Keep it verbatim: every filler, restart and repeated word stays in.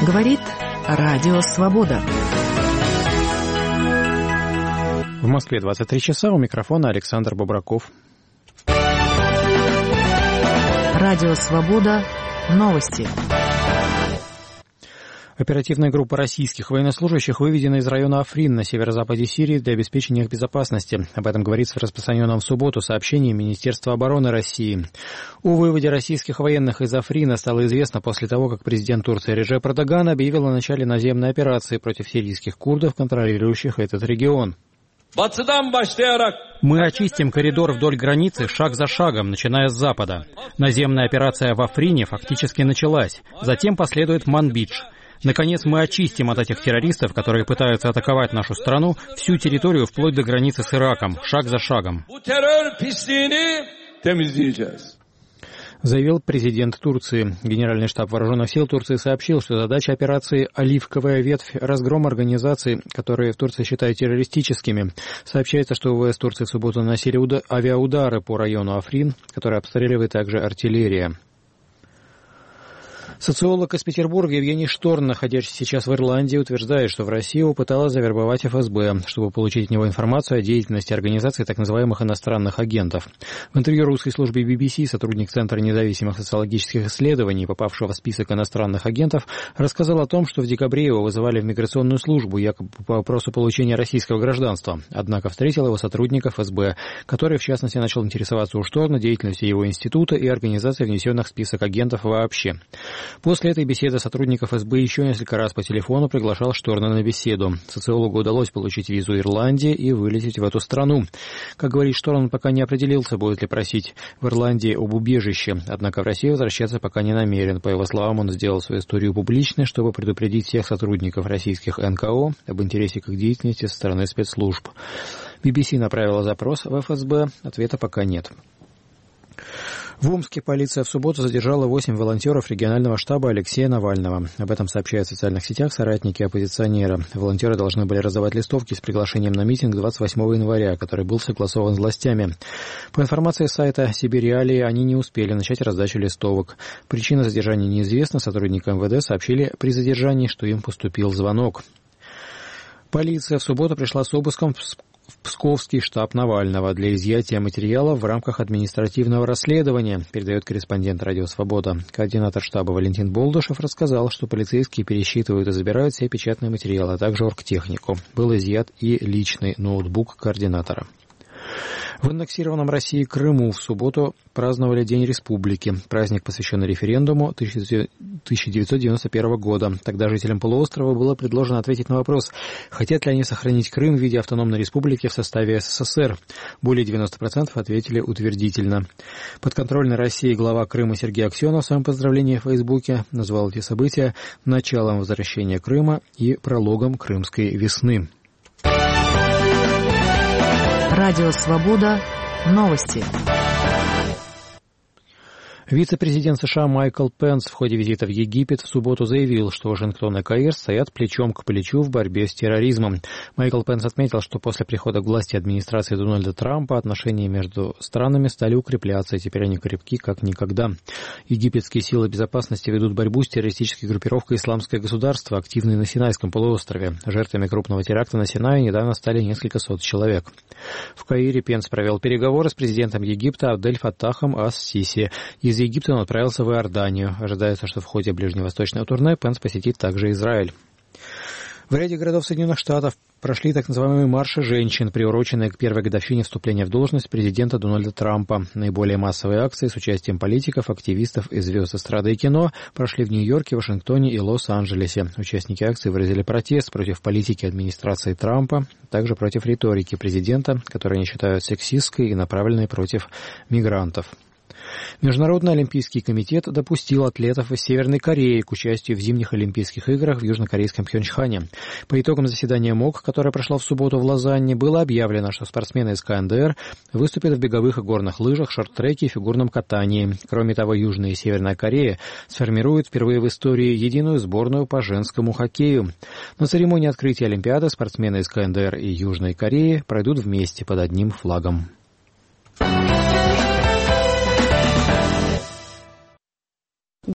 Говорит Радио Свобода. В Москве двадцать три часа, у микрофона Александр Бобраков. Радио Свобода. Новости. Оперативная группа российских военнослужащих выведена из района Африн на северо-западе Сирии для обеспечения их безопасности. Об этом говорится в распространенном в субботу сообщении Министерства обороны России. О выводе российских военных из Африна стало известно после того, как президент Турции Реджеп Эрдоган объявил о начале наземной операции против сирийских курдов, контролирующих этот регион. Мы очистим коридор вдоль границы шаг за шагом, начиная с запада. Наземная операция в Африне фактически началась. Затем последует Манбидж. Наконец, мы очистим от этих террористов, которые пытаются атаковать нашу страну, всю территорию вплоть до границы с Ираком, шаг за шагом. Заявил президент Турции. Генеральный штаб вооруженных сил Турции сообщил, что задача операции «Оливковая ветвь» — разгром организаций, которые в Турции считают террористическими. Сообщается, что ВВС Турции в субботу наносили авиаудары по району Африн, который обстреливает также артиллерия. Социолог из Петербурга Евгений Шторн, находящийся сейчас в Ирландии, утверждает, что в Россию пыталась завербовать эф эс бэ, чтобы получить от него информацию о деятельности организации так называемых иностранных агентов. В интервью русской службе би би си сотрудник Центра независимых социологических исследований, попавшего в список иностранных агентов, рассказал о том, что в декабре его вызывали в миграционную службу, якобы по вопросу получения российского гражданства. Однако встретил его сотрудник эф эс бэ, который, в частности, начал интересоваться у Шторна деятельностью его института и организации, внесенных в список агентов вообще. После этой беседы сотрудник эф эс бэ еще несколько раз по телефону приглашал Шторна на беседу. Социологу удалось получить визу Ирландии и вылететь в эту страну. Как говорит Шторн, он пока не определился, будет ли просить в Ирландии об убежище. Однако в Россию возвращаться пока не намерен. По его словам, он сделал свою историю публичной, чтобы предупредить всех сотрудников российских эн ка о об интересе к их деятельности со стороны спецслужб. би би си направила запрос в эф эс бэ, ответа пока нет. В Омске полиция в субботу задержала восемь волонтеров регионального штаба Алексея Навального. Об этом сообщают в социальных сетях соратники оппозиционера. Волонтеры должны были раздавать листовки с приглашением на митинг двадцать восьмого января, который был согласован с властями. По информации сайта Сибириалии, они не успели начать раздачу листовок. Причина задержания неизвестна. Сотрудники эм вэ дэ сообщили при задержании, что им поступил звонок. Полиция в субботу пришла с обыском в в Псковский штаб Навального для изъятия материалов в рамках административного расследования, передает корреспондент «Радио Свобода». Координатор штаба Валентин Болдышев рассказал, что полицейские пересчитывают и забирают все печатные материалы, а также оргтехнику. Был изъят и личный ноутбук координатора. В аннексированном России Крыму в субботу праздновали День Республики. Праздник посвящен референдуму тысяча девятьсот девяносто первого года. Тогда жителям полуострова было предложено ответить на вопрос, хотят ли они сохранить Крым в виде автономной республики в составе эс эс эс эр. Более девяносто процентов ответили утвердительно. Подконтрольный России глава Крыма Сергей Аксенов в своем поздравлении в Фейсбуке назвал эти события началом возвращения Крыма и прологом Крымской весны. Радио Свобода. Новости. Вице-президент США Майкл Пенс в ходе визита в Египет в субботу заявил, что Вашингтон и Каир стоят плечом к плечу в борьбе с терроризмом. Майкл Пенс отметил, что после прихода к власти администрации Дональда Трампа отношения между странами стали укрепляться, и теперь они крепки как никогда. Египетские силы безопасности ведут борьбу с террористической группировкой «Исламское государство», активной на Синайском полуострове. Жертвами крупного теракта на Синае недавно стали несколько сот человек. В Каире Пенс провел переговоры с президентом Египта Абдель-Фаттахом ас-Сиси. Из Египта он отправился в Иорданию. Ожидается, что в ходе ближневосточного турне Пенс посетит также Израиль. В ряде городов Соединенных Штатов прошли так называемые марши женщин, приуроченные к первой годовщине вступления в должность президента Дональда Трампа. Наиболее массовые акции с участием политиков, активистов и звезд эстрады и кино прошли в Нью-Йорке, Вашингтоне и Лос-Анджелесе. Участники акции выразили протест против политики администрации Трампа, также против риторики президента, которую они считают сексистской и направленной против мигрантов. Международный олимпийский комитет допустил атлетов из Северной Кореи к участию в зимних Олимпийских играх в южнокорейском Пхёнчхане. По итогам заседания МОК, которое прошло в субботу в Лозанне, было объявлено, что спортсмены из ка эн дэ эр выступят в беговых и горных лыжах, шорт-треке и фигурном катании. Кроме того, Южная и Северная Корея сформируют впервые в истории единую сборную по женскому хоккею. На церемонии открытия Олимпиады спортсмены из ка эн дэ эр и Южной Кореи пройдут вместе под одним флагом.